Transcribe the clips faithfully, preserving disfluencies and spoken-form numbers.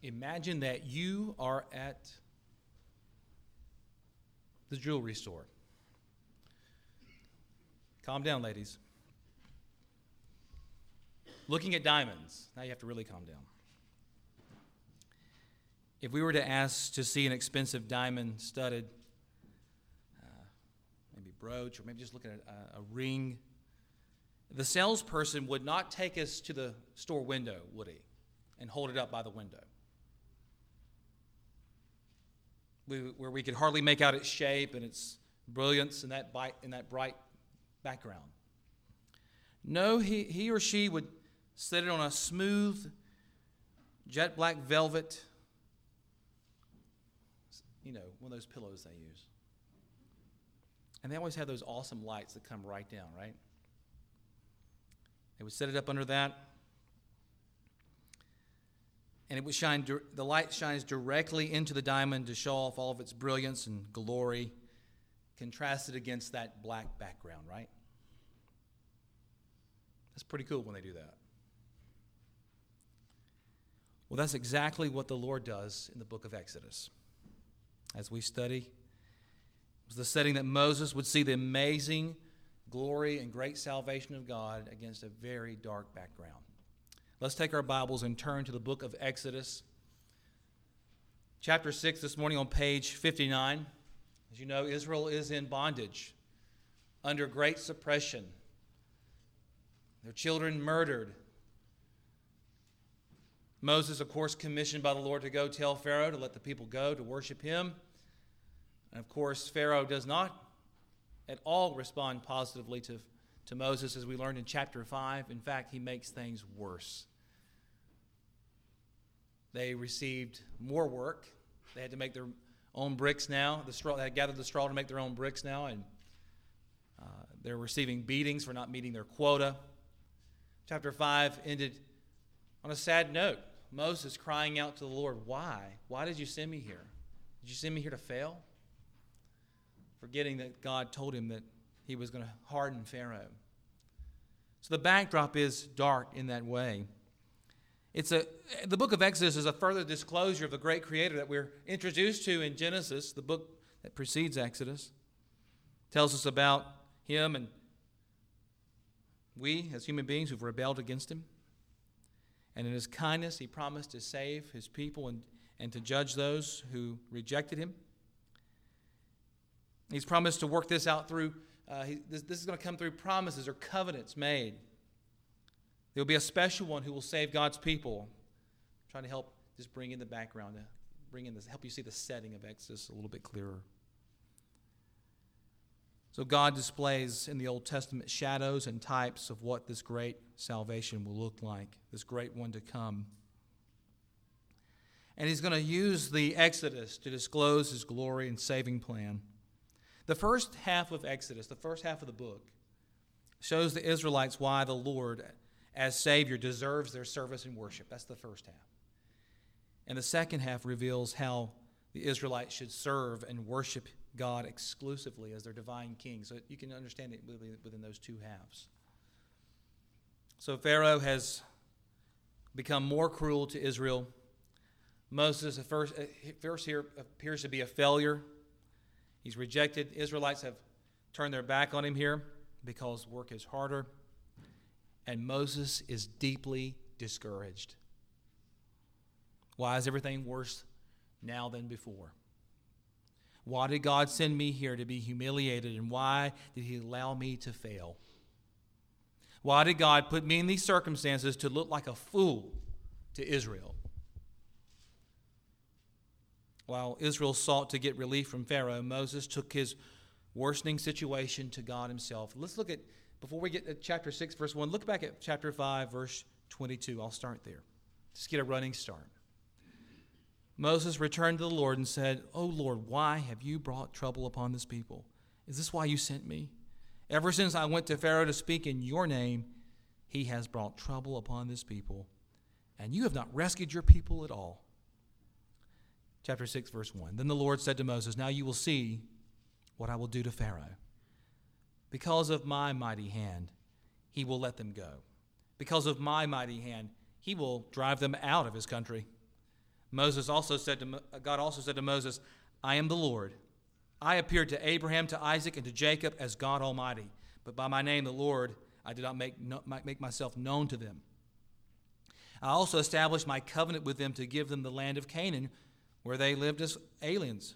imagine that you are at the jewelry store. Calm down, ladies. Looking at diamonds. Now you have to really calm down. If we were to ask to see an expensive diamond studded, uh, maybe brooch, or maybe just looking at a, a ring, the salesperson would not take us to the store window, would he? And hold it up by the window. We, where we could hardly make out its shape and its brilliance in that, bite, in that bright background. No, he, he or she would set it on a smooth, jet black velvet, you know, one of those pillows they use. And they always have those awesome lights that come right down, right? They would set it up under that. And it would shine, the light shines directly into the diamond to show off all of its brilliance and glory, contrasted against that black background, right? That's pretty cool when they do that. Well, that's exactly what the Lord does in the book of Exodus. As we study, it was the setting that Moses would see the amazing glory and great salvation of God against a very dark background. Let's take our Bibles and turn to the book of Exodus. Chapter six this morning on page fifty-nine. As you know, Israel is in bondage, under great suppression. Their children murdered. Moses, of course, commissioned by the Lord to go tell Pharaoh to let the people go to worship him. And of course, Pharaoh does not at all respond positively to, to Moses, as we learned in chapter five. In fact, he makes things worse. They received more work. They had to make their own bricks now. The straw, they had gathered the straw to make their own bricks now, and uh, they're receiving beatings for not meeting their quota. Chapter five ended on a sad note. Moses crying out to the Lord, why? Why did you send me here? Did you send me here to fail? Forgetting that God told him that he was going to harden Pharaoh. So the backdrop is dark in that way. It's a the book of Exodus is a further disclosure of the great Creator that we're introduced to in Genesis, the book that precedes Exodus. It tells us about him and we as human beings who've rebelled against him. And in his kindness, he promised to save his people and, and to judge those who rejected him. He's promised to work this out through, uh, he, this, this is going to come through promises or covenants made. There will be a special one who will save God's people. I'm trying to help just bring in the background, to bring in this, help you see the setting of Exodus a little bit clearer. So God displays in the Old Testament shadows and types of what this great salvation will look like, this great one to come. And he's going to use the Exodus to disclose his glory and saving plan. The first half of Exodus, the first half of the book, shows the Israelites why the Lord, as Savior, deserves their service and worship. That's the first half. And the second half reveals how the Israelites should serve and worship God exclusively as their divine king. So you can understand it within those two halves. So Pharaoh has become more cruel to Israel. Moses at first, first here appears to be a failure. He's rejected. Israelites have turned their back on him here because work is harder. And Moses is deeply discouraged. Why is everything worse now than before? Why did God send me here to be humiliated, and why did he allow me to fail? Why did God put me in these circumstances to look like a fool to Israel? While Israel sought to get relief from Pharaoh, Moses took his worsening situation to God himself. Let's look at, before we get to chapter six, verse one, look back at chapter five, verse twenty-two. I'll start there. Just get a running start. Moses returned to the Lord and said, "O Lord, why have you brought trouble upon this people? Is this why you sent me? Ever since I went to Pharaoh to speak in your name, he has brought trouble upon this people, and you have not rescued your people at all." Chapter six, verse one. Then the Lord said to Moses, "Now you will see what I will do to Pharaoh. Because of my mighty hand, he will let them go. Because of my mighty hand, he will drive them out of his country. Moses also said to God also said to Moses, I am the Lord. I appeared to Abraham, to Isaac, and to Jacob as God Almighty, but by my name, the Lord, I did not make, make myself known to them. I also established my covenant with them to give them the land of Canaan, where they lived as aliens.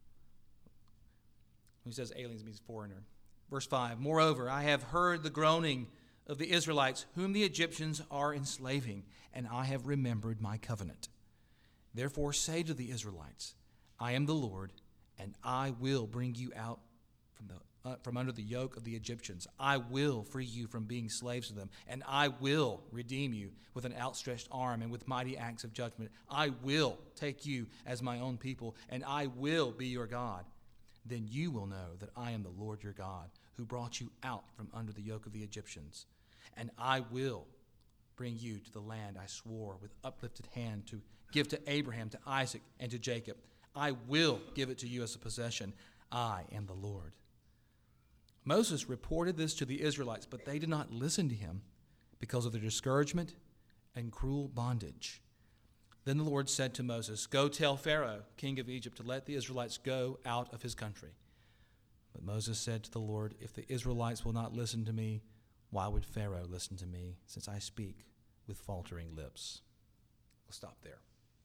When he says aliens, it means foreigner. Verse five, moreover, I have heard the groaning of the Israelites, whom the Egyptians are enslaving, and I have remembered my covenant. Therefore say to the Israelites, I am the Lord, and I will bring you out from the uh, from under the yoke of the Egyptians. I will free you from being slaves to them, and I will redeem you with an outstretched arm and with mighty acts of judgment. I will take you as my own people, and I will be your God. Then you will know that I am the Lord your God, who brought you out from under the yoke of the Egyptians. And I will bring you to the land I swore with uplifted hand to give to Abraham, to Isaac, and to Jacob. I will give it to you as a possession. I am the Lord. Moses reported this to the Israelites, but they did not listen to him because of their discouragement and cruel bondage. Then the Lord said to Moses, go tell Pharaoh, king of Egypt, to let the Israelites go out of his country. But Moses said to the Lord, if the Israelites will not listen to me, why would Pharaoh listen to me, since I speak with faltering lips? We'll stop there.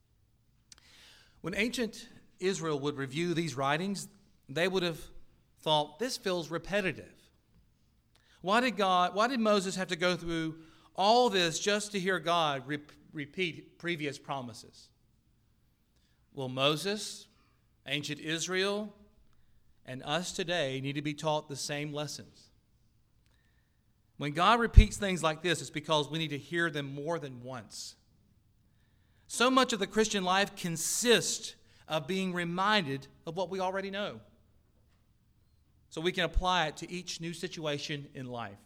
When ancient Israel would review these writings, they would have thought, this feels repetitive. Why did God, why did Moses have to go through all this just to hear God re- repeat previous promises? Well, Moses, ancient Israel, and us today need to be taught the same lessons. When God repeats things like this, it's because we need to hear them more than once. So much of the Christian life consists of being reminded of what we already know, so we can apply it to each new situation in life.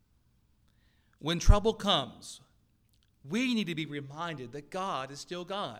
When trouble comes, we need to be reminded that God is still God.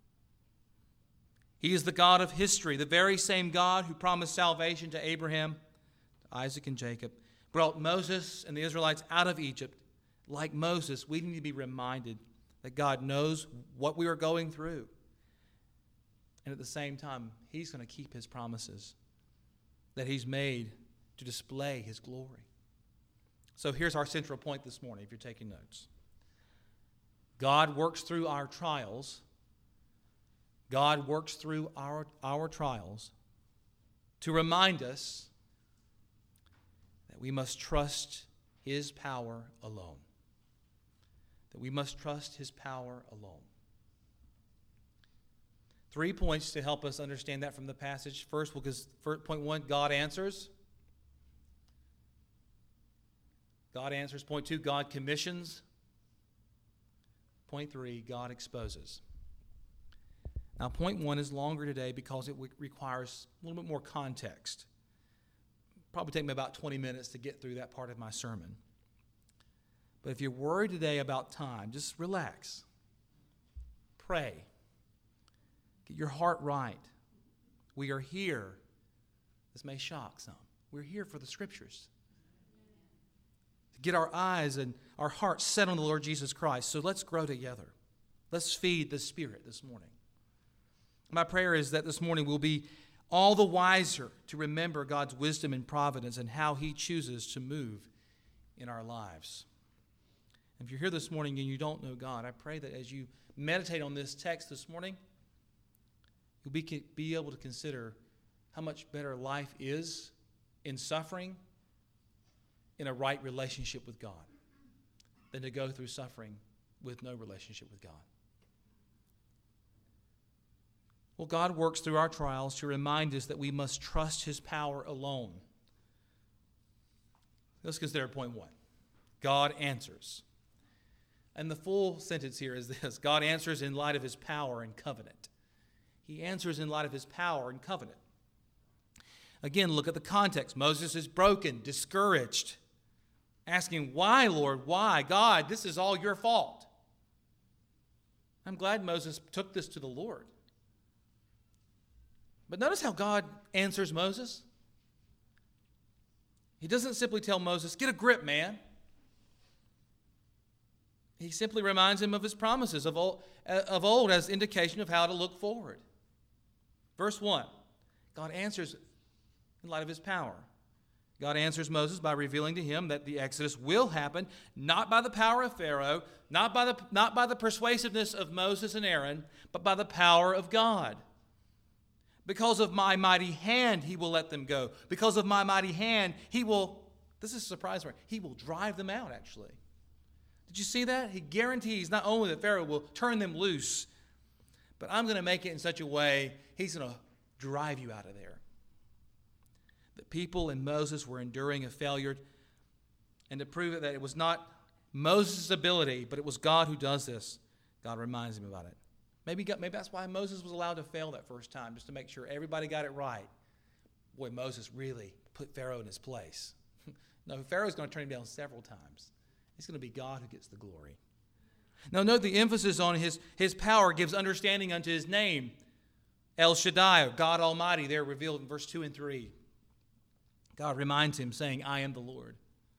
He is the God of history, the very same God who promised salvation to Abraham, to Isaac, and Jacob, brought Moses and the Israelites out of Egypt. Like Moses, we need to be reminded that God knows what we are going through. And at the same time, He's going to keep His promises that He's made to display His glory. So here's our central point this morning, if you're taking notes. God works through our trials. God works through our, our trials to remind us that we must trust His power alone. That we must trust His power alone. Three points to help us understand that from the passage. First, because point one, God answers. God answers. Point two, God commissions. Point three, God exposes. Now, point one is longer today because it requires a little bit more context. Probably take me about twenty minutes to get through that part of my sermon. But if you're worried today about time, just relax. Pray. Get your heart right. We are here. This may shock some. We're here for the Scriptures. To get our eyes and our hearts set on the Lord Jesus Christ. So let's grow together. Let's feed the Spirit this morning. My prayer is that this morning we'll be all the wiser to remember God's wisdom and providence and how He chooses to move in our lives. If you're here this morning and you don't know God, I pray that as you meditate on this text this morning, you'll be, be able to consider how much better life is in suffering in a right relationship with God than to go through suffering with no relationship with God. Well, God works through our trials to remind us that we must trust His power alone. Let's consider point one. God answers. And the full sentence here is this: God answers in light of His power and covenant. He answers in light of His power and covenant. Again, look at the context. Moses is broken, discouraged, asking, why, Lord, why? God, this is all your fault. I'm glad Moses took this to the Lord. But notice how God answers Moses. He doesn't simply tell Moses, get a grip, man. He simply reminds him of his promises of old, of old as indication of how to look forward. Verse one, God answers in light of his power. God answers Moses by revealing to him that the Exodus will happen, not by the power of Pharaoh, not by the, not by the persuasiveness of Moses and Aaron, but by the power of God. Because of my mighty hand, he will let them go. Because of my mighty hand, he will, this is a surprise, he will drive them out, actually. Did you see that? He guarantees not only that Pharaoh will turn them loose, but I'm going to make it in such a way, he's going to drive you out of there. The people and Moses were enduring a failure, and to prove it that it was not Moses' ability, but it was God who does this, God reminds him about it. Maybe, maybe that's why Moses was allowed to fail that first time, just to make sure everybody got it right. Boy, Moses really put Pharaoh in his place. No, Pharaoh's going to turn him down several times. It's going to be God who gets the glory. Now note the emphasis on his, his power gives understanding unto his name. El Shaddai, or God Almighty, there revealed in verse two and three. God reminds him, saying, I am the Lord.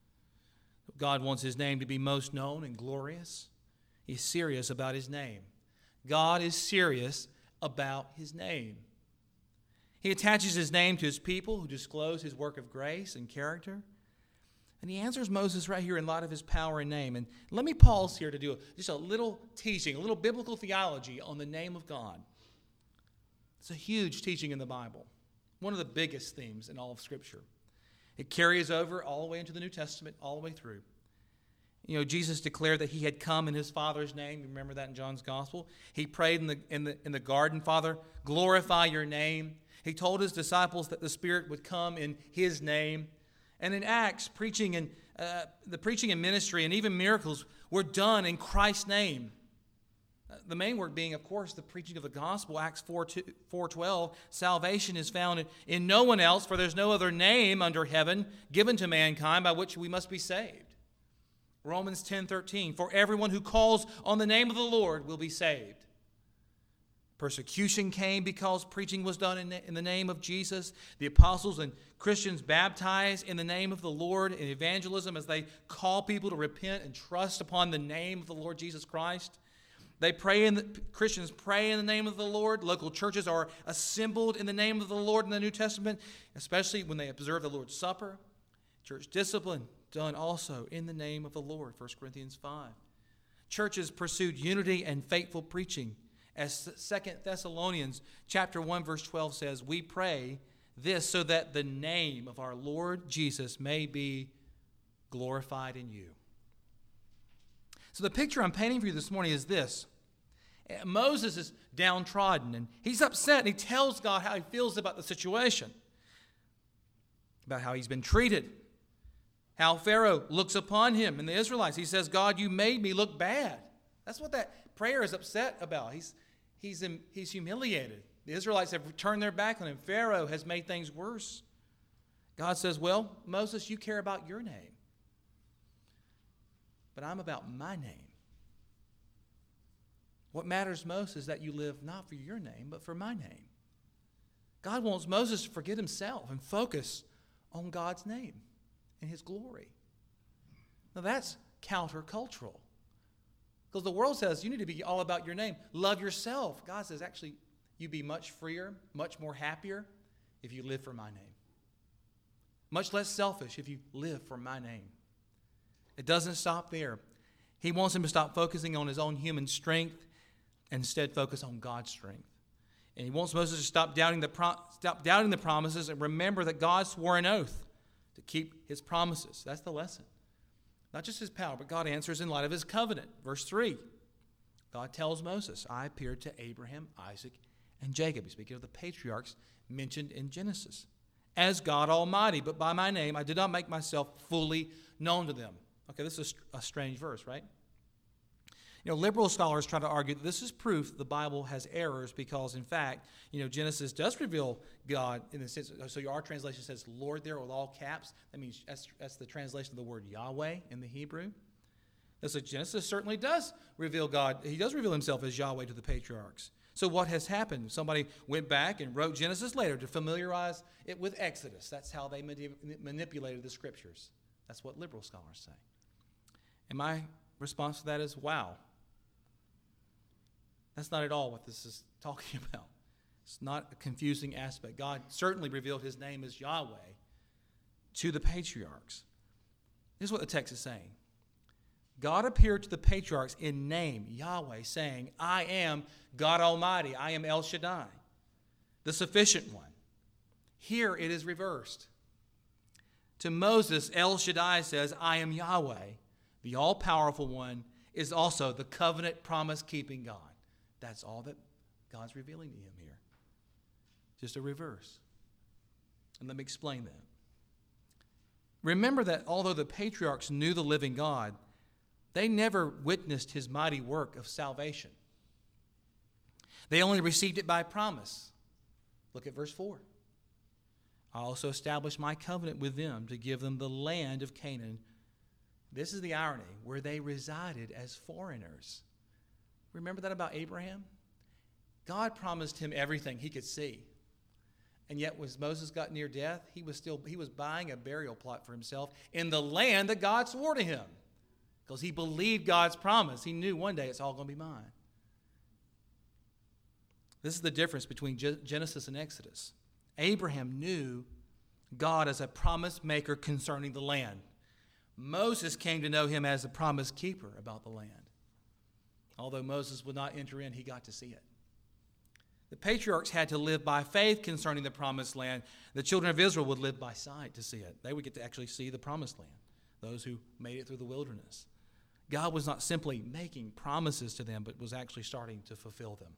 God wants his name to be most known and glorious. He's serious about his name. God is serious about his name. He attaches his name to his people who disclose his work of grace and character. And he answers Moses right here in light of his power and name. And let me pause here to do just a little teaching, a little biblical theology on the name of God. It's a huge teaching in the Bible, one of the biggest themes in all of Scripture. It carries over all the way into the New Testament, all the way through. You know, Jesus declared that he had come in his Father's name. You remember that in John's Gospel? He prayed in the, in the, in the garden, Father, glorify your name. He told his disciples that the Spirit would come in his name. And in Acts, preaching and uh, the preaching and ministry and even miracles were done in Christ's name. Uh, the main work being, of course, the preaching of the gospel. Acts four twelve, salvation is found in, in no one else, for there's no other name under heaven given to mankind by which we must be saved. Romans ten thirteen, for everyone who calls on the name of the Lord will be saved. Persecution came because preaching was done in, in the name of Jesus. The apostles and Christians baptized in the name of the Lord in evangelism as they call people to repent and trust upon the name of the Lord Jesus Christ. They pray in the, Christians pray in the name of the Lord. Local churches are assembled in the name of the Lord in the New Testament, especially when they observe the Lord's Supper. Church discipline done also in the name of the Lord, First Corinthians five. Churches pursued unity and faithful preaching. As Second Thessalonians chapter one verse twelve says, we pray this so that the name of our Lord Jesus may be glorified in you. So the picture I'm painting for you this morning is this. Moses is downtrodden and he's upset and he tells God how he feels about the situation, about how he's been treated, how Pharaoh looks upon him and the Israelites. He says, God, you made me look bad. That's what that prayer is upset about. He's, he's, he's humiliated. The Israelites have turned their back on him. Pharaoh has made things worse. God says, well, Moses, you care about your name, but I'm about my name. What matters most is that you live not for your name, but for my name. God wants Moses to forget himself and focus on God's name and his glory. Now that's countercultural. Because the world says you need to be all about your name. Love yourself. God says actually you'd be much freer, much more happier if you live for my name. Much less selfish if you live for my name. It doesn't stop there. He wants him to stop focusing on his own human strength and instead focus on God's strength. And he wants Moses to stop doubting the pro- stop doubting the promises and remember that God swore an oath to keep his promises. That's the lesson. Not just his power, but God answers in light of his covenant. Verse three, God tells Moses, I appeared to Abraham, Isaac, and Jacob. He's speaking of the patriarchs mentioned in Genesis. As God Almighty, but by my name I did not make myself fully known to them. Okay, this is a strange verse, right? You know, liberal scholars try to argue that this is proof the Bible has errors because, in fact, you know, Genesis does reveal God in the sense, so our translation says Lord there with all caps. That means that's, that's the translation of the word Yahweh in the Hebrew. So Genesis certainly does reveal God. He does reveal himself as Yahweh to the patriarchs. So what has happened? Somebody went back and wrote Genesis later to familiarize it with Exodus. That's how they manip- manipulated the scriptures. That's what liberal scholars say. And my response to that is, wow. That's not at all what this is talking about. It's not a confusing aspect. God certainly revealed his name as Yahweh to the patriarchs. This is what the text is saying. God appeared to the patriarchs in name, Yahweh, saying, I am God Almighty. I am El Shaddai, the sufficient one. Here it is reversed. To Moses, El Shaddai says, I am Yahweh. The all-powerful one is also the covenant promise-keeping God. That's all that God's revealing to him here. Just a reverse. And let me explain that. Remember that although the patriarchs knew the living God, they never witnessed his mighty work of salvation. They only received it by promise. Look at verse four. I also established my covenant with them to give them the land of Canaan. This is the irony, where they resided as foreigners. Remember that about Abraham? God promised him everything he could see. And yet, when Moses got near death, he was still he was buying a burial plot for himself in the land that God swore to him. Because he believed God's promise. He knew one day it's all going to be mine. This is the difference between Genesis and Exodus. Abraham knew God as a promise maker concerning the land. Moses came to know him as a promise keeper about the land. Although Moses would not enter in, he got to see it. The patriarchs had to live by faith concerning the promised land. The children of Israel would live by sight to see it. They would get to actually see the promised land, those who made it through the wilderness. God was not simply making promises to them, but was actually starting to fulfill them.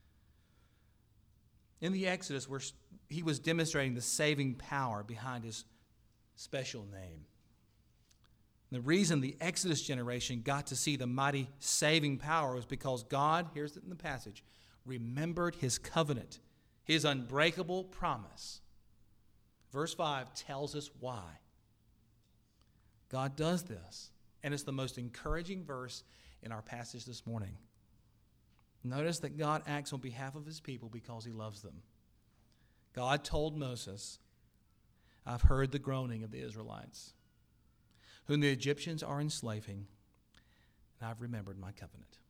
In the Exodus, where he was demonstrating the saving power behind his special name. The reason the Exodus generation got to see the mighty saving power was because God, here's it in the passage, remembered his covenant, his unbreakable promise. Verse five tells us why. God does this, and it's the most encouraging verse in our passage this morning. Notice that God acts on behalf of his people because he loves them. God told Moses, I've heard the groaning of the Israelites, whom the Egyptians are enslaving, and I've remembered my covenant.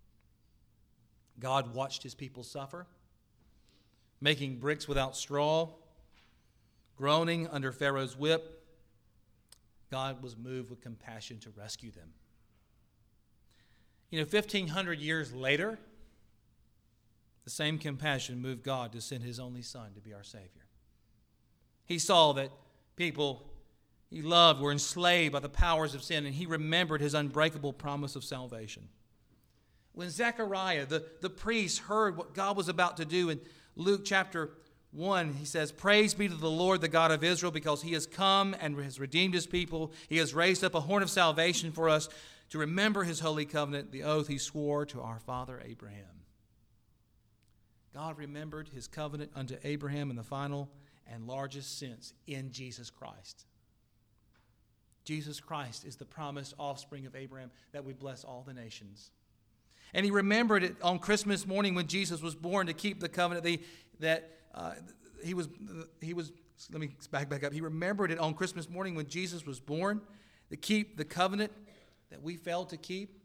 God watched his people suffer, making bricks without straw, groaning under Pharaoh's whip. God was moved with compassion to rescue them. You know, fifteen hundred years later, the same compassion moved God to send his only Son to be our Savior. He saw that people he loved were enslaved by the powers of sin, and he remembered his unbreakable promise of salvation. When Zechariah, the, the priest, heard what God was about to do in Luke chapter one, he says, Praise be to the Lord, the God of Israel, because he has come and has redeemed his people. He has raised up a horn of salvation for us to remember his holy covenant, the oath he swore to our father Abraham. God remembered his covenant unto Abraham in the final and largest sense in Jesus Christ. Jesus Christ is the promised offspring of Abraham that would bless all the nations. And he remembered it on Christmas morning when Jesus was born to keep the covenant that, that uh, he was, he was, let me back, back up. He remembered it on Christmas morning when Jesus was born to keep the covenant that we failed to keep.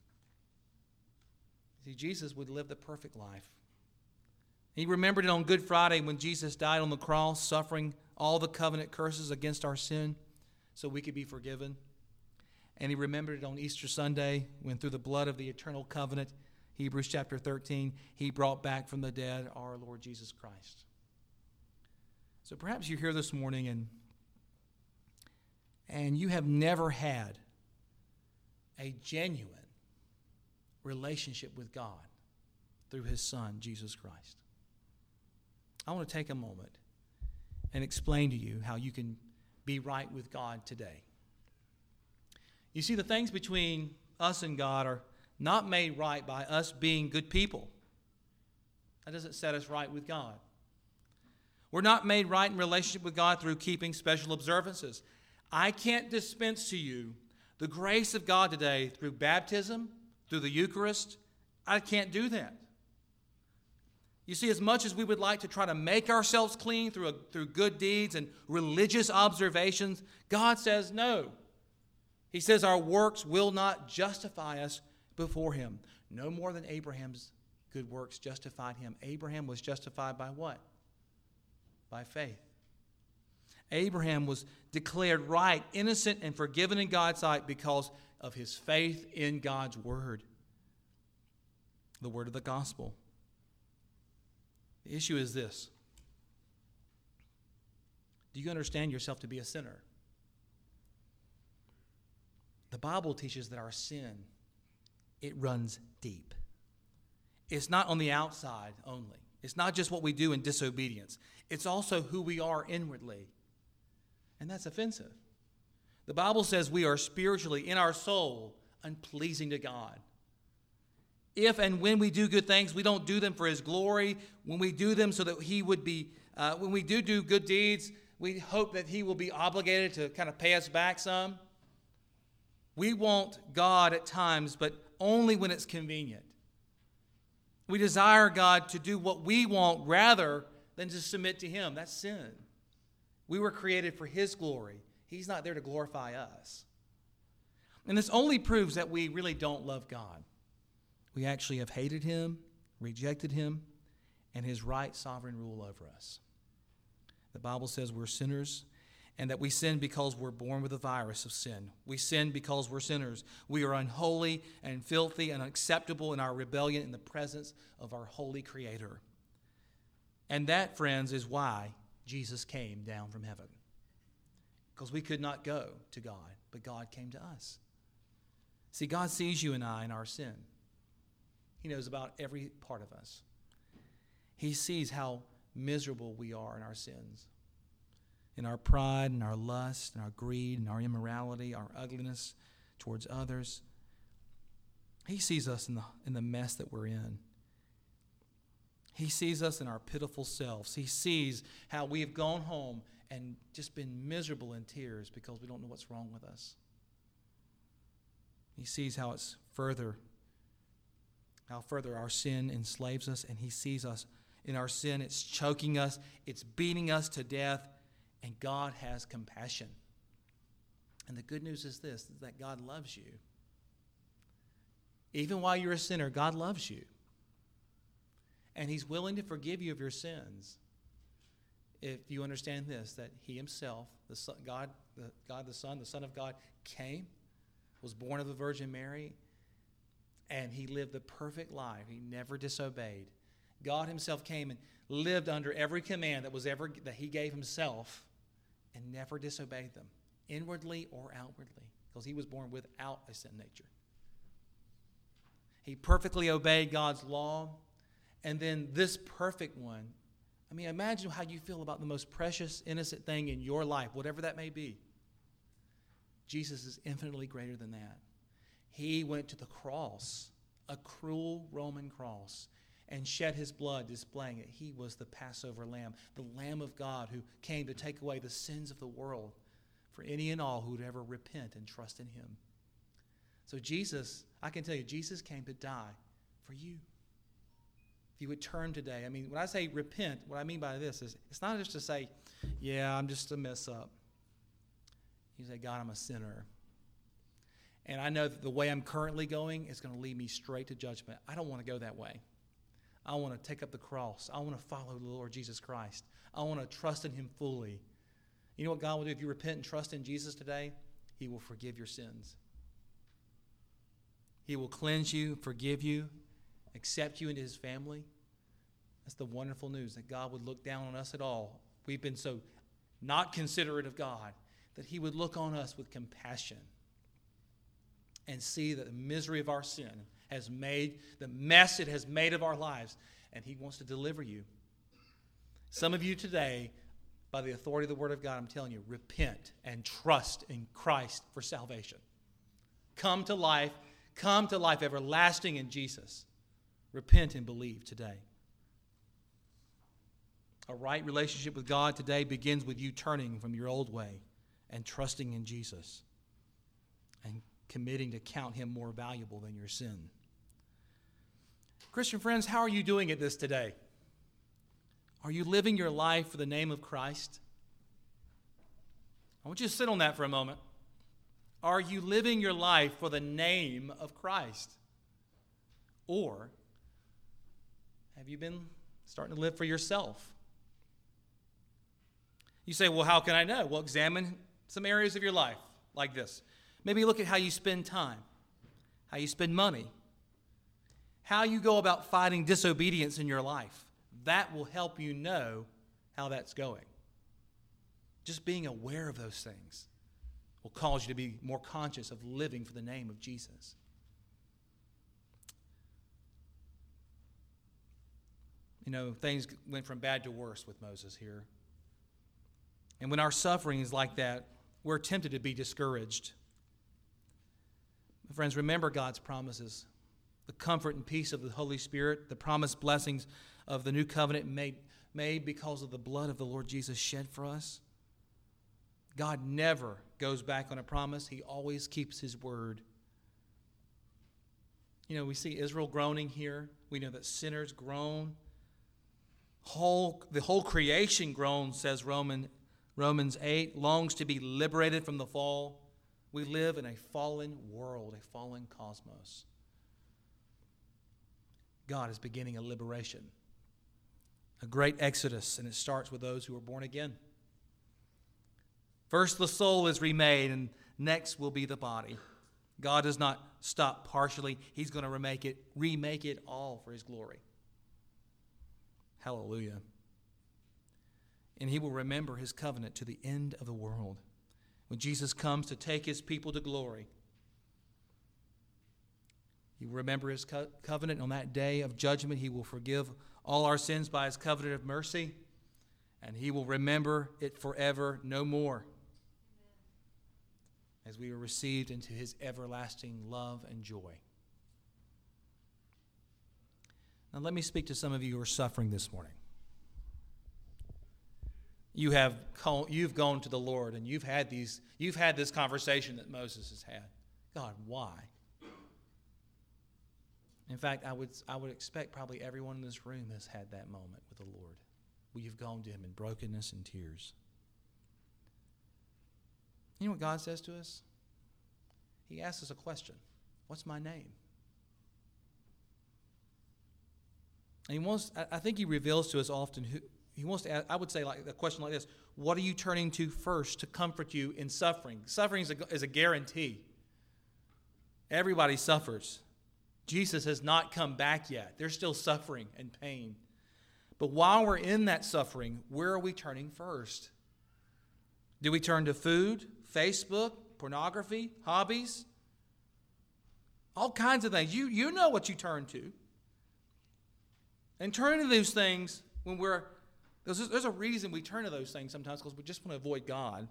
See, Jesus would live the perfect life. He remembered it on Good Friday when Jesus died on the cross, suffering all the covenant curses against our sin so we could be forgiven. And he remembered it on Easter Sunday when through the blood of the eternal covenant, Hebrews chapter thirteen, he brought back from the dead our Lord Jesus Christ. So perhaps you're here this morning and, and you have never had a genuine relationship with God through his Son, Jesus Christ. I want to take a moment and explain to you how you can be right with God today. You see, the things between us and God are not made right by us being good people. That doesn't set us right with God. We're not made right in relationship with God through keeping special observances. I can't dispense to you the grace of God today through baptism, through the Eucharist. I can't do that. You see, as much as we would like to try to make ourselves clean through, a, through good deeds and religious observations, God says no. He says our works will not justify us before him. No more than Abraham's good works justified him. Abraham was justified by what? By faith. Abraham was declared right, innocent, and forgiven in God's sight because of his faith in God's word, the word of the gospel. The issue is this. Do you understand yourself to be a sinner? The Bible teaches that our sin, it runs deep. It's not on the outside only. It's not just what we do in disobedience. It's also who we are inwardly. And that's offensive. The Bible says we are spiritually, in our soul, unpleasing to God. If and when we do good things, we don't do them for his glory. When we do them so that he would be, uh, when we do do good deeds, we hope that he will be obligated to kind of pay us back some. We want God at times, but only when it's convenient. We desire God to do what we want rather than to submit to him. That's sin. We were created for his glory. He's not there to glorify us. And this only proves that we really don't love God. We actually have hated him, rejected him, and his right sovereign rule over us. The Bible says we're sinners and that we sin because we're born with the virus of sin. We sin because we're sinners. We are unholy and filthy and unacceptable in our rebellion in the presence of our holy Creator. And that, friends, is why Jesus came down from heaven. Because we could not go to God, but God came to us. See, God sees you and I in our sin. He knows about every part of us. He sees how miserable we are in our sins, in our pride, and our lust, and our greed, and our immorality, our ugliness towards others. He sees us in the, in the mess that we're in. He sees us in our pitiful selves. He sees how we have gone home and just been miserable in tears because we don't know what's wrong with us. He sees how it's further, how further our sin enslaves us, and he sees us in our sin. It's choking us, it's beating us to death, and God has compassion. And the good news is this, is that God loves you. Even while you're a sinner, God loves you. And he's willing to forgive you of your sins if you understand this, that he himself, the Son, God, the, God the Son, the Son of God, came, was born of the Virgin Mary, and he lived the perfect life. He never disobeyed. God himself came and lived under every command that was ever that he gave himself and never disobeyed them, inwardly or outwardly, because he was born without a sin nature. He perfectly obeyed God's law, and then this perfect one, I mean, imagine how you feel about the most precious, innocent thing in your life, whatever that may be. Jesus is infinitely greater than that. He went to the cross, a cruel Roman cross, and shed his blood, displaying it. He was the Passover lamb, the Lamb of God who came to take away the sins of the world for any and all who would ever repent and trust in him. So Jesus, I can tell you, Jesus came to die for you. If you would turn today, I mean, when I say repent, what I mean by this is it's not just to say, yeah, I'm just a mess up. You say, God, I'm a sinner. And I know that the way I'm currently going is going to lead me straight to judgment. I don't want to go that way. I want to take up the cross. I want to follow the Lord Jesus Christ. I want to trust in him fully. You know what God will do? If you repent and trust in Jesus today, he will forgive your sins. He will cleanse you, forgive you, accept you into his family. That's the wonderful news, that God would look down on us at all. We've been so not considerate of God, that he would look on us with compassion and see that the misery of our sin has made, the mess it has made of our lives, and he wants to deliver you. Some of you today, by the authority of the Word of God, I'm telling you, repent and trust in Christ for salvation. Come to life, come to life everlasting in Jesus. Repent and believe today. A right relationship with God today begins with you turning from your old way and trusting in Jesus and committing to count him more valuable than your sin. Christian friends, how are you doing at this today? Are you living your life for the name of Christ? I want you to sit on that for a moment. Are you living your life for the name of Christ? Or have you been starting to live for yourself? You say, well, how can I know? Well, examine some areas of your life like this. Maybe look at how you spend time, how you spend money, how you go about fighting disobedience in your life. That will help you know how that's going. Just being aware of those things will cause you to be more conscious of living for the name of Jesus. You know, things went from bad to worse with Moses here. And when our suffering is like that, we're tempted to be discouraged. Friends, remember God's promises, the comfort and peace of the Holy Spirit, the promised blessings of the new covenant made, made because of the blood of the Lord Jesus shed for us. God never goes back on a promise. He always keeps his word. You know, we see Israel groaning here. We know that sinners groan. Whole, the whole creation groans, says Roman, Romans eight, longs to be liberated from the fall. We live in a fallen world, a fallen cosmos. God is beginning a liberation, a great exodus, and it starts with those who are born again. First, the soul is remade, and next will be the body. God does not stop partially. He's going to remake it, remake it all for his glory. Hallelujah. And he will remember his covenant to the end of the world. When Jesus comes to take his people to glory, he will remember his co- covenant. On that day of judgment, he will forgive all our sins by his covenant of mercy, and he will remember it forever no more, as we are received into his everlasting love and joy. Now let me speak to some of you who are suffering this morning. You have you've gone to the Lord and you've had these you've had this conversation that Moses has had. God, why? In fact, I would I would expect probably everyone in this room has had that moment with the Lord, where you've gone to him in brokenness and tears. You know what God says to us? He asks us a question. What's my name? And he wants, I think he reveals to us often, who, he wants to ask, I would say like a question like this: what are you turning to first to comfort you in suffering? Suffering is a, is a guarantee. Everybody suffers. Jesus has not come back yet. There's still suffering and pain. But while we're in that suffering, where are we turning first? Do we turn to food, Facebook, pornography, hobbies? All kinds of things. You, you know what you turn to. And turning to those things when we're, there's, there's a reason we turn to those things sometimes, because we just want to avoid God.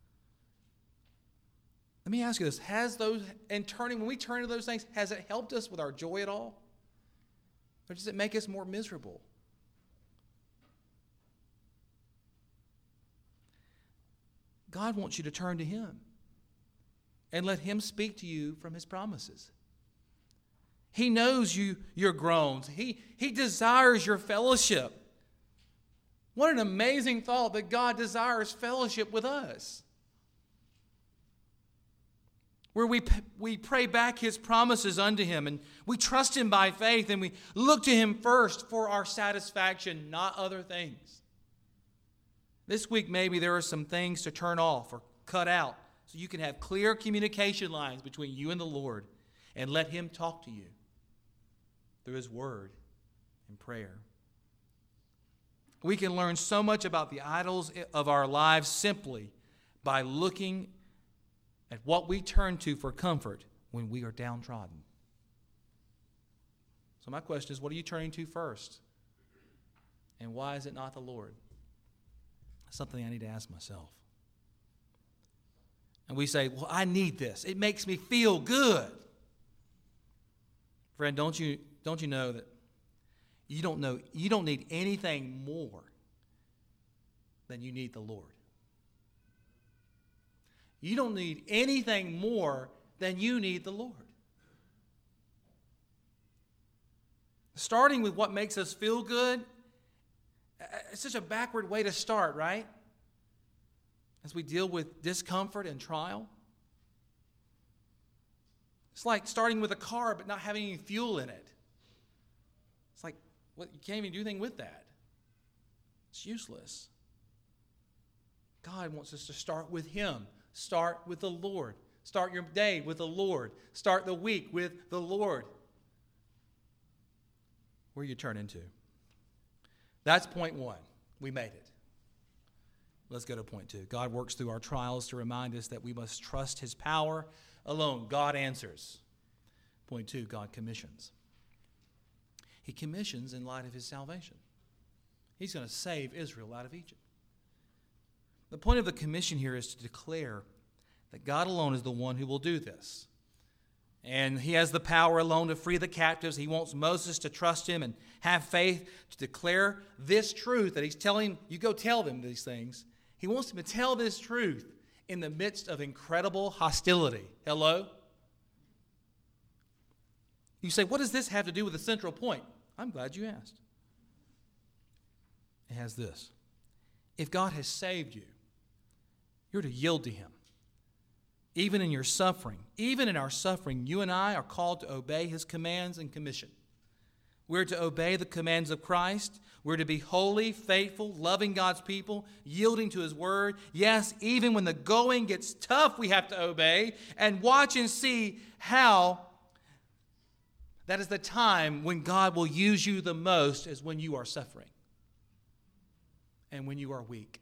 Let me ask you this. Has those, and turning, when we turn to those things, has it helped us with our joy at all? Or does it make us more miserable? God wants you to turn to him and let him speak to you from his promises. He knows you, your groans. He, he desires your fellowship. What an amazing thought that God desires fellowship with us, where we, we pray back his promises unto him, and we trust him by faith, and we look to him first for our satisfaction, not other things. This week, maybe there are some things to turn off or cut out so you can have clear communication lines between you and the Lord, and let him talk to you through his word and prayer. We can learn so much about the idols of our lives simply by looking at what we turn to for comfort when we are downtrodden. So my question is, what are you turning to first? And why is it not the Lord? That's something I need to ask myself. And we say, well, I need this. It makes me feel good. Friend, don't you don't you know that you don't know you don't need anything more than you need the Lord. You don't need anything more than you need the Lord. Starting with what makes us feel good, it's such a backward way to start, right? As we deal with discomfort and trial. It's like starting with a car but not having any fuel in it. It's like, what, you can't even do anything with that. It's useless. God wants us to start with Him. Start with the Lord. Start your day with the Lord. Start the week with the Lord. Where you turn into. That's point one. We made it. Let's go to point two. God works through our trials to remind us that we must trust His power alone. God answers. Point two, God commissions. He commissions in light of His salvation. He's going to save Israel out of Egypt. The point of the commission here is to declare that God alone is the one who will do this. And He has the power alone to free the captives. He wants Moses to trust Him and have faith to declare this truth that He's telling, you go tell them these things. He wants him to tell this truth in the midst of incredible hostility. Hello? You say, what does this have to do with the central point? I'm glad you asked. It has this. If God has saved you, you're to yield to Him. Even in your suffering, even in our suffering, you and I are called to obey His commands and commission. We're to obey the commands of Christ. We're to be holy, faithful, loving God's people, yielding to His word. Yes, even when the going gets tough, we have to obey and watch and see how that is the time when God will use you the most, is when you are suffering and when you are weak.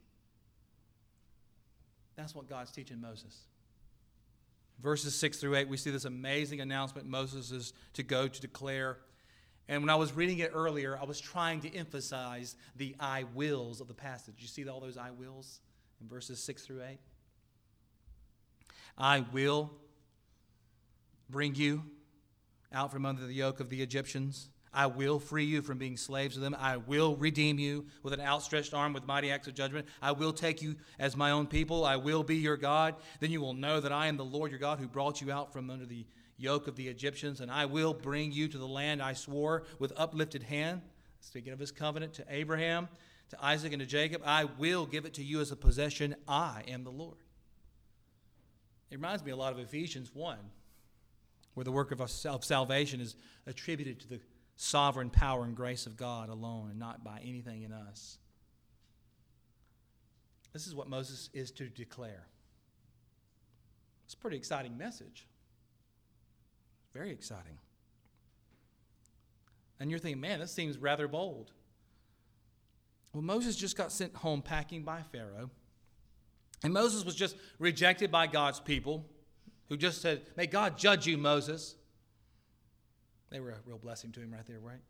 That's what God's teaching Moses. Verses six through eight, we see this amazing announcement Moses is to go to declare. And when I was reading it earlier, I was trying to emphasize the I wills of the passage. You see all those I wills in verses six through eight? I will bring you out from under the yoke of the Egyptians. I will free you from being slaves to them. I will redeem you with an outstretched arm with mighty acts of judgment. I will take you as my own people. I will be your God. Then you will know that I am the Lord your God who brought you out from under the yoke of the Egyptians, and I will bring you to the land I swore with uplifted hand, speaking of His covenant, to Abraham, to Isaac, and to Jacob. I will give it to you as a possession. I am the Lord. It reminds me a lot of Ephesians one, where the work of salvation is attributed to the sovereign power and grace of God alone and not by anything in us. This is what Moses is to declare. It's a pretty exciting message. Very exciting. And you're thinking, man, this seems rather bold. Well, Moses just got sent home packing by Pharaoh. And Moses was just rejected by God's people, who just said, may God judge you, Moses. They were a real blessing to him right there, right?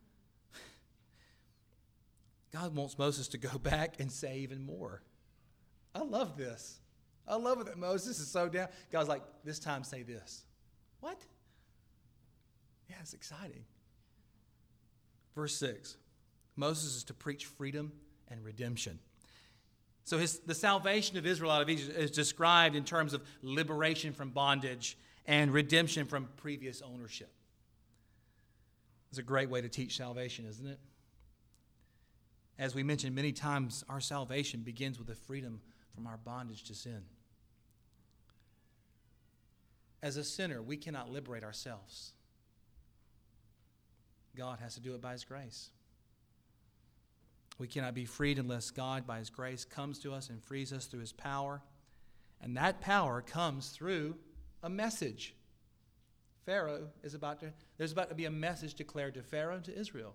God wants Moses to go back and say even more. I love this. I love it that Moses is so down. God's like, this time say this. What? Yeah, it's exciting. Verse six, Moses is to preach freedom and redemption. So his, the salvation of Israel out of Egypt is described in terms of liberation from bondage and redemption from previous ownership. It's a great way to teach salvation, isn't it? As we mentioned many times, our salvation begins with the freedom from our bondage to sin. As a sinner, we cannot liberate ourselves. God has to do it by His grace. We cannot be freed unless God, by His grace, comes to us and frees us through His power. And that power comes through a message. Pharaoh is about to, there's about to be a message declared to Pharaoh and to Israel.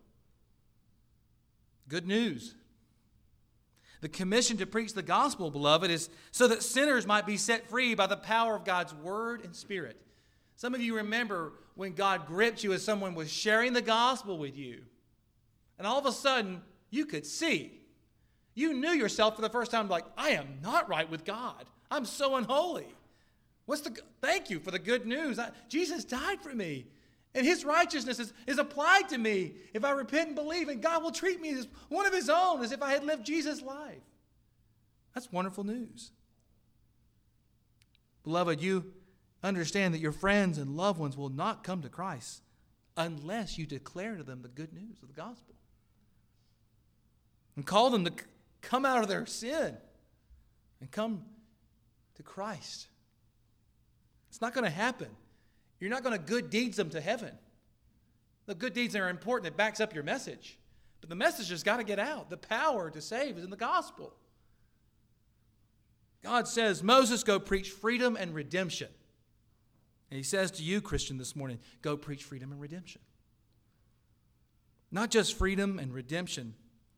Good news. The commission to preach the gospel, beloved, is so that sinners might be set free by the power of God's word and spirit. Some of you remember when God gripped you as someone was sharing the gospel with you. And all of a sudden, you could see. You knew yourself for the first time, like, I am not right with God. I'm so unholy. What's the, thank you for the good news. I, Jesus died for me. And His righteousness is, is applied to me if I repent and believe. And God will treat me as one of His own, as if I had lived Jesus' life. That's wonderful news. Beloved, you understand that your friends and loved ones will not come to Christ unless you declare to them the good news of the gospel. And call them to come out of their sin and come to Christ. It's not going to happen You're not going to good deeds them to heaven. The good deeds are important. It backs up your message. But the message has got to get out. The power to save is in the gospel. God says, Moses, go preach freedom and redemption. And he says to you, Christian, this morning, go preach freedom and redemption. Not just freedom and redemption.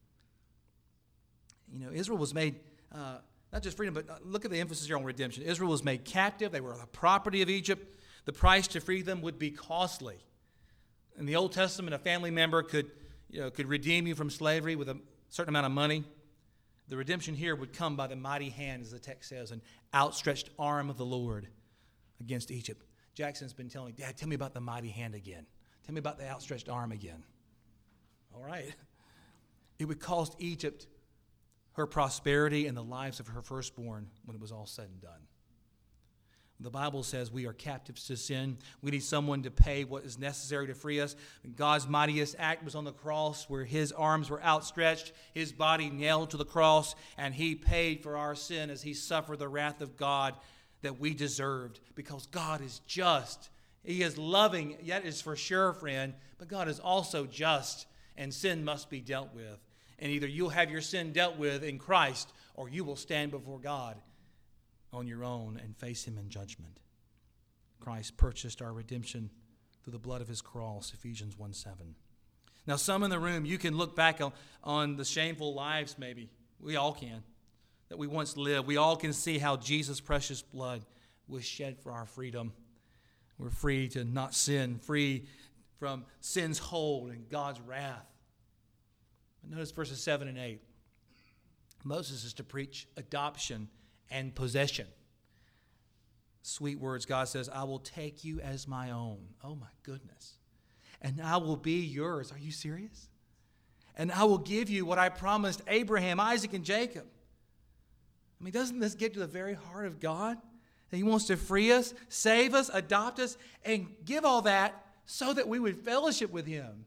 You know, Israel was made, uh, not just freedom, but look at the emphasis here on redemption. Israel was made captive. They were the property of Egypt. The price to free them would be costly. In the Old Testament, a family member could, you know, could redeem you from slavery with a certain amount of money. The redemption here would come by the mighty hand, as the text says, an outstretched arm of the Lord against Egypt. Jackson's been telling me, Dad, tell me about the mighty hand again. Tell me about the outstretched arm again. All right. It would cost Egypt her prosperity and the lives of her firstborn when it was all said and done. The Bible says we are captives to sin. We need someone to pay what is necessary to free us. God's mightiest act was on the cross, where his arms were outstretched, his body nailed to the cross, and he paid for our sin as he suffered the wrath of God that we deserved, because God is just. He is loving, yet is for sure, friend, but God is also just, and sin must be dealt with. And either you'll have your sin dealt with in Christ, or you will stand before God on your own and face him in judgment. Christ purchased our redemption through the blood of his cross, Ephesians one seven. Now, some in the room, you can look back on, on the shameful lives, maybe. We all can, that we once lived. We all can see how Jesus' precious blood was shed for our freedom. We're free to not sin, free from sin's hold and God's wrath. But notice verses seven and eight. Moses is to preach adoption and possession. Sweet words. God says, I will take you as my own. Oh my goodness. And I will be yours. Are you serious? And I will give you what I promised Abraham, Isaac, and Jacob. I mean, doesn't this get to the very heart of God? That he wants to free us, save us, adopt us, and give all that so that we would fellowship with him.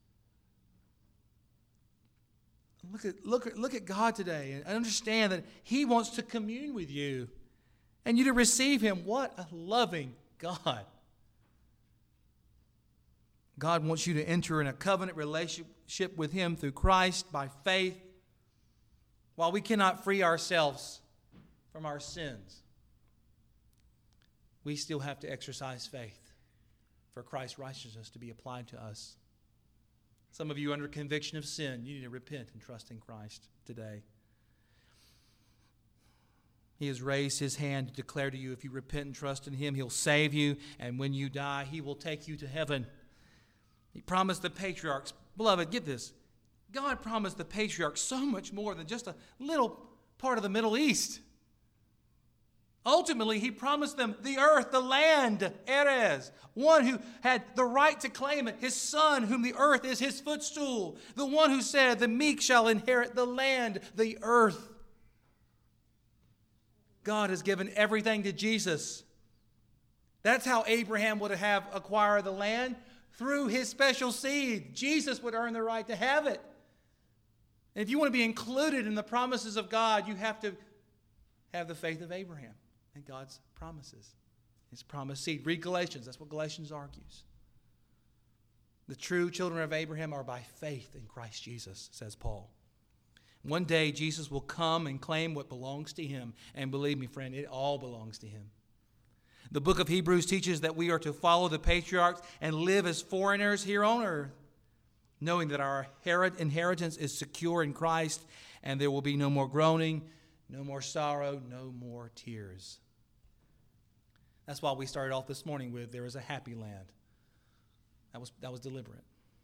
Look at, look, at, look at God today and understand that he wants to commune with you and you to receive him. What a loving God. God wants you to enter in a covenant relationship with him through Christ by faith. While we cannot free ourselves from our sins, we still have to exercise faith for Christ's righteousness to be applied to us. Some of you under conviction of sin, you need to repent and trust in Christ today. He has raised his hand to declare to you, if you repent and trust in him, he'll save you, and when you die, he will take you to heaven. He promised the patriarchs, beloved, get this, God promised the patriarchs so much more than just a little part of the Middle East. Ultimately, he promised them the earth, the land, Erez, one who had the right to claim it, his son, whom the earth is his footstool, the one who said, the meek shall inherit the land, the earth. God has given everything to Jesus. That's how Abraham would have acquired the land, through his special seed. Jesus would earn the right to have it. And if you want to be included in the promises of God, you have to have the faith of Abraham and God's promises, his promised seed. Read Galatians. That's what Galatians argues. The true children of Abraham are by faith in Christ Jesus, says Paul. One day, Jesus will come and claim what belongs to him. And believe me, friend, it all belongs to him. The book of Hebrews teaches that we are to follow the patriarchs and live as foreigners here on earth, knowing that our inheritance is secure in Christ and there will be no more groaning, no more sorrow, no more tears. That's why we started off this morning with, there is a happy land. That was, that was deliberate.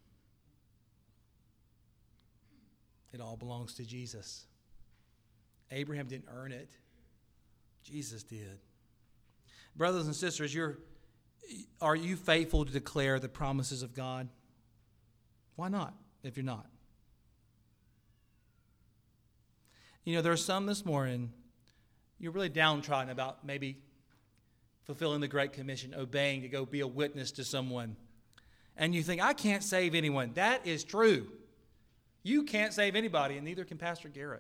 It all belongs to Jesus. Abraham didn't earn it. Jesus did. Brothers and sisters, you're, are you faithful to declare the promises of God? Why not, if you're not? You know, there are some this morning, you're really downtrodden about maybe fulfilling the Great Commission, obeying to go be a witness to someone. And you think, I can't save anyone. That is true. You can't save anybody, and neither can Pastor Garrett.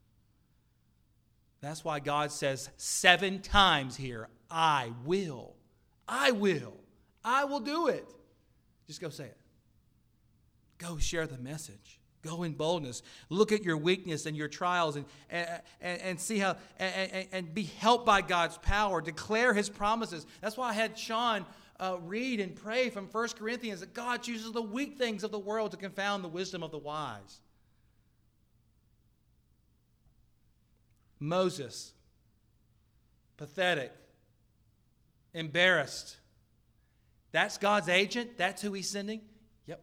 That's why God says seven times here, I will, I will, I will do it. Just go say it. Go share the message. Go in boldness. Look at your weakness and your trials and, and, and, and see how, and, and be helped by God's power. Declare his promises. That's why I had Sean uh, read and pray from First Corinthians that God chooses the weak things of the world to confound the wisdom of the wise. Moses, pathetic, embarrassed. That's God's agent? That's who he's sending? Yep.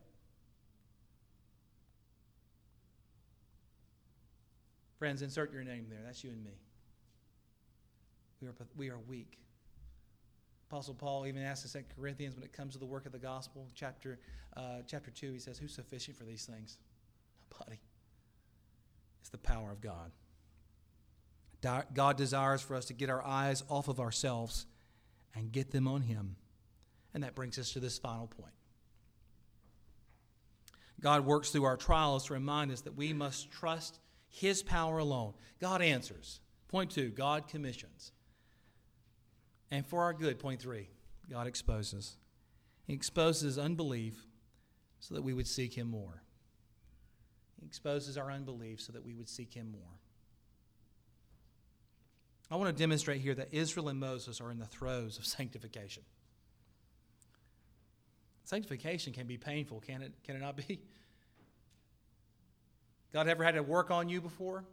Friends, insert your name there. That's you and me. We are, we are weak. Apostle Paul even asks in Second Corinthians when it comes to the work of the gospel, chapter, uh, chapter two, he says, who's sufficient for these things? Nobody. It's the power of God. God desires for us to get our eyes off of ourselves and get them on him. And that brings us to this final point. God works through our trials to remind us that we must trust his power alone. God answers. Point two, God commissions. And for our good, point three, God exposes. He exposes unbelief so that we would seek him more. He exposes our unbelief so that we would seek him more. I want to demonstrate here that Israel and Moses are in the throes of sanctification. Sanctification can be painful, can it, can it not be? God ever had to work on you before?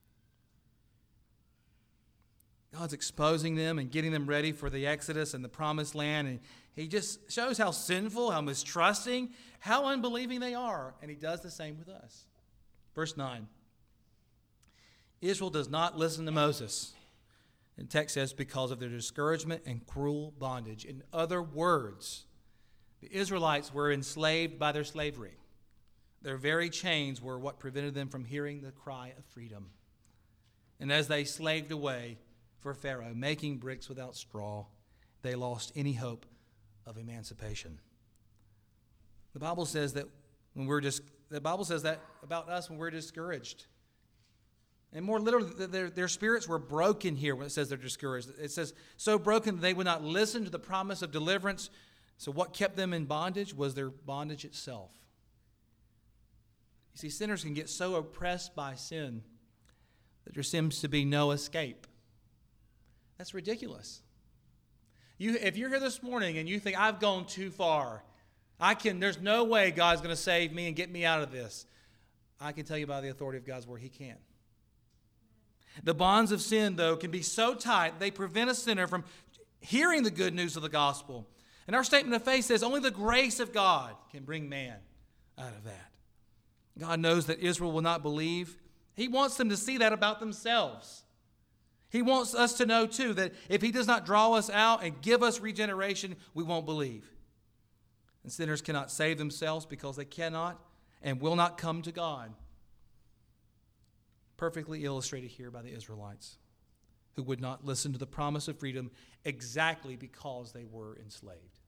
God's exposing them and getting them ready for the Exodus and the Promised Land. And he just shows how sinful, how mistrusting, how unbelieving they are. And he does the same with us. Verse nine. Israel does not listen to Moses. And the text says, because of their discouragement and cruel bondage. In other words, the Israelites were enslaved by their slavery. Their very chains were what prevented them from hearing the cry of freedom. And as they slaved away for Pharaoh, making bricks without straw, they lost any hope of emancipation. The Bible says that when we're just, the Bible says that about us when we're discouraged. And more literally, their, their spirits were broken here when it says they're discouraged. It says, so broken that they would not listen to the promise of deliverance. So what kept them in bondage was their bondage itself. You see, sinners can get so oppressed by sin that there seems to be no escape. That's ridiculous. You, if you're here this morning and you think, I've gone too far, I can, there's no way God's going to save me and get me out of this. I can tell you by the authority of God's word, he can. The bonds of sin, though, can be so tight, they prevent a sinner from hearing the good news of the gospel. And our statement of faith says only the grace of God can bring man out of that. God knows that Israel will not believe. He wants them to see that about themselves. He wants us to know, too, that if he does not draw us out and give us regeneration, we won't believe. And sinners cannot save themselves because they cannot and will not come to God. Perfectly illustrated here by the Israelites, who would not listen to the promise of freedom exactly because they were enslaved.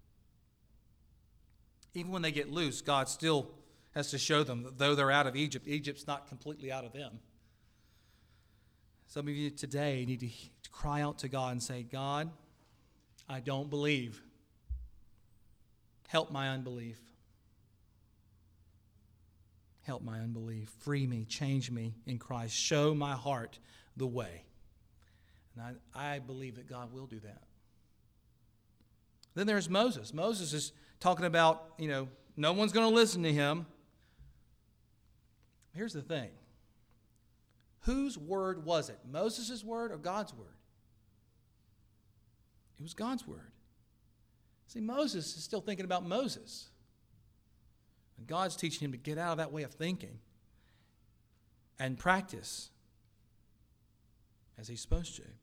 Even when they get loose, God still has to show them that though they're out of Egypt, Egypt's not completely out of them. Some of you today need to cry out to God and say, God, I don't believe. Help my unbelief. Help my unbelief. Free me, change me in Christ. Show my heart the way. And I, I believe that God will do that. Then there's Moses. Moses is talking about, you know, no one's going to listen to him. Here's the thing. Whose word was it? Moses' word or God's word? It was God's word. See, Moses is still thinking about Moses. And God's teaching him to get out of that way of thinking and practice as he's supposed to.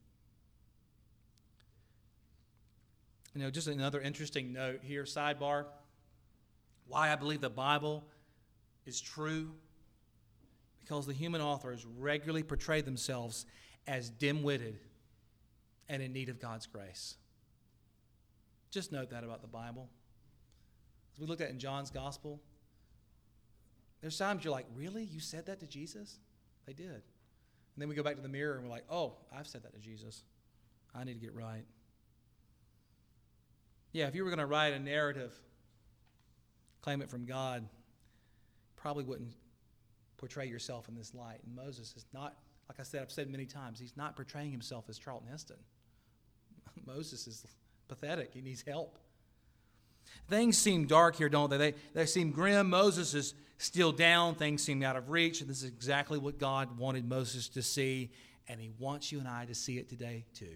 You know, just another interesting note here, sidebar. Why I believe the Bible is true. Because the human authors regularly portray themselves as dim-witted and in need of God's grace. Just note that about the Bible. As we looked at in John's Gospel, there's times you're like, really? You said that to Jesus? They did. And then we go back to the mirror and we're like, oh, I've said that to Jesus. I need to get right. Yeah, if you were going to write a narrative, claim it from God, probably wouldn't portray yourself in this light. And Moses is not, like I said, I've said many times, he's not portraying himself as Charlton Heston. Moses is pathetic. He needs help. Things seem dark here, don't they? They, they seem grim. Moses is still down. Things seem out of reach. And this is exactly what God wanted Moses to see. And he wants you and I to see it today, too.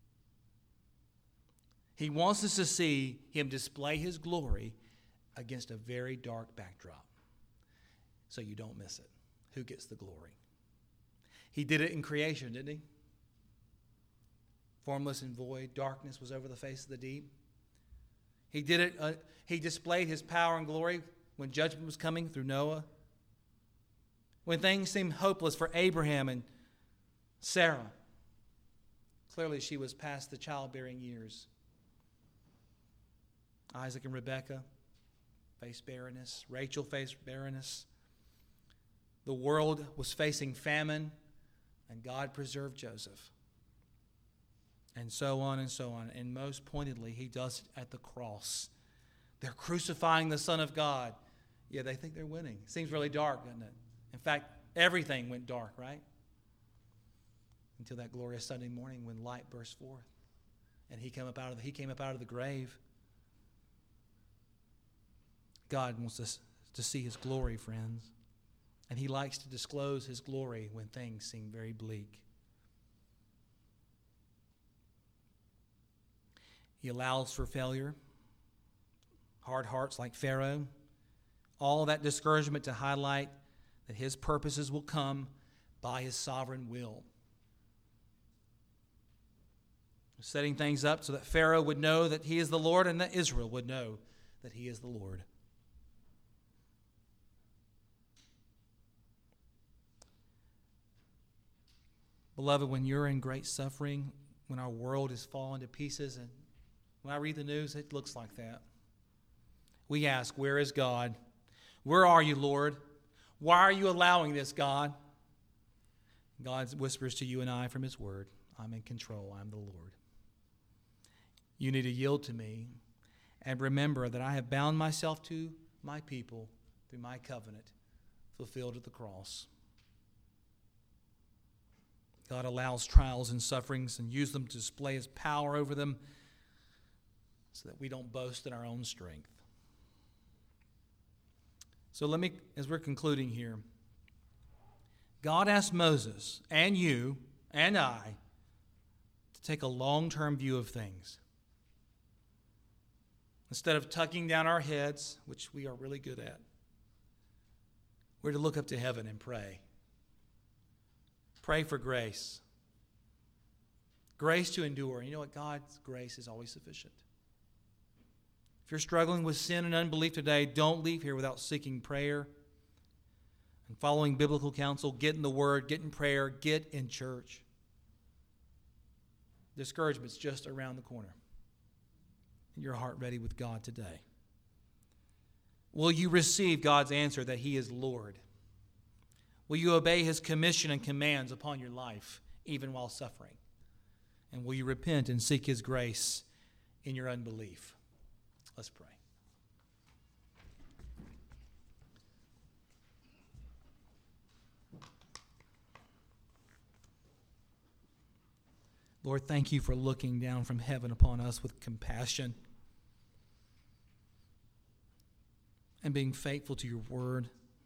He wants us to see him display his glory against a very dark backdrop. So you don't miss it. Who gets the glory? He did it in creation, didn't he? Formless and void, darkness was over the face of the deep. He did it. Uh, he displayed his power and glory when judgment was coming through Noah. When things seemed hopeless for Abraham and Sarah. Clearly she was past the childbearing years. Isaac and Rebekah faced barrenness. Rachel faced barrenness. The world was facing famine, and God preserved Joseph. And so on and so on. And most pointedly, he does it at the cross. They're crucifying the Son of God. Yeah, they think they're winning. Seems really dark, doesn't it? In fact, everything went dark, right? Until that glorious Sunday morning when light burst forth. And he came up out of the, he came up out of the grave. God wants us to see his glory, friends. And he likes to disclose his glory when things seem very bleak. He allows for failure, hard hearts like Pharaoh, all that discouragement to highlight that his purposes will come by his sovereign will. Setting things up so that Pharaoh would know that he is the Lord and that Israel would know that he is the Lord. Beloved, when you're in great suffering, when our world is falling to pieces, and when I read the news, it looks like that. We ask, where is God? Where are you, Lord? Why are you allowing this, God? God whispers to you and I from his word, I'm in control, I'm the Lord. You need to yield to me and remember that I have bound myself to my people through my covenant fulfilled at the cross. God allows trials and sufferings and uses them to display his power over them so that we don't boast in our own strength. So let me, as we're concluding here, God asked Moses and you and I to take a long-term view of things. Instead of tucking down our heads, which we are really good at, we're to look up to heaven and pray. Pray for grace. Grace to endure. And you know what? God's grace is always sufficient. If you're struggling with sin and unbelief today, don't leave here without seeking prayer and following biblical counsel. Get in the Word, get in prayer, get in church. Discouragement's just around the corner. Your heart ready with God today. Will you receive God's answer that he is Lord? Will you obey his commission and commands upon your life, even while suffering? And will you repent and seek his grace in your unbelief? Let's pray. Lord, thank you for looking down from heaven upon us with compassion and being faithful to your word.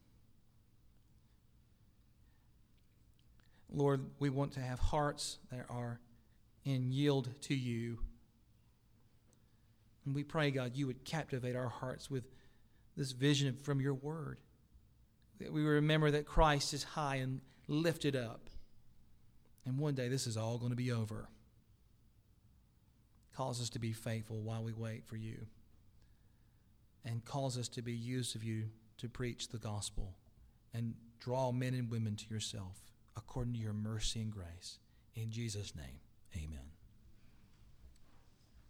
Lord, we want to have hearts that are in yield to you. And we pray, God, you would captivate our hearts with this vision from your word. That we remember that Christ is high and lifted up. And one day this is all going to be over. Cause us to be faithful while we wait for you. And cause us to be used of you to preach the gospel and draw men and women to yourself according to your mercy and grace. In Jesus' name, amen.